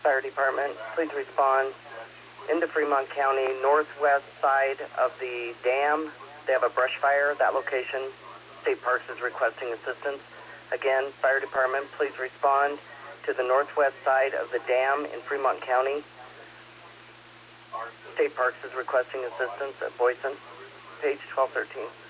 Fire Department, please respond into Fremont County, northwest side of the dam. They have a brush fire at that location. State Parks is requesting assistance. Again, Fire Department, please respond to the northwest side of the dam in Fremont County. State Parks is requesting assistance at Boyson, page 1213.